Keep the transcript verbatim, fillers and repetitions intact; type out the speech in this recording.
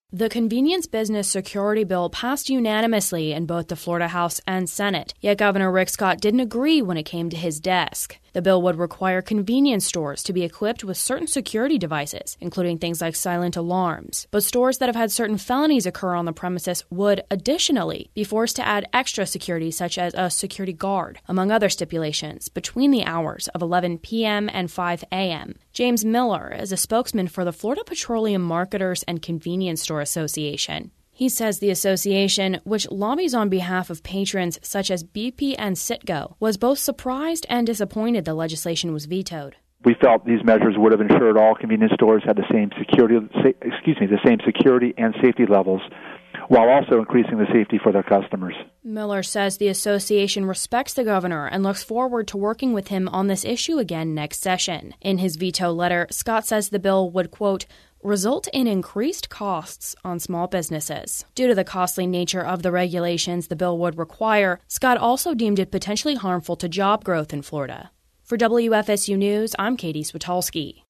The Convenience Business Security Bill passed unanimously in both the Florida House and Senate, yet Governor Rick Scott didn't agree when it came to his desk. The bill would require convenience stores to be equipped with certain security devices, including things like silent alarms. But stores that have had certain felonies occur on the premises would, additionally, be forced to add extra security such as a security guard, among other stipulations, between the hours of eleven p.m. and five a.m. James Miller is a spokesman for the Florida Petroleum Marketers and Convenience Store Association. He says the association, which lobbies on behalf of patrons such as B P and Citgo, was both surprised and disappointed the legislation was vetoed. We felt these measures would have ensured all convenience stores had the same security, excuse me, the same security and safety levels, while also increasing the safety for their customers. Miller says the association respects the governor and looks forward to working with him on this issue again next session. In his veto letter, Scott says the bill would, quote, result in increased costs on small businesses. Due to the costly nature of the regulations the bill would require, Scott also deemed it potentially harmful to job growth in Florida. For W F S U News, I'm Katie Switolski.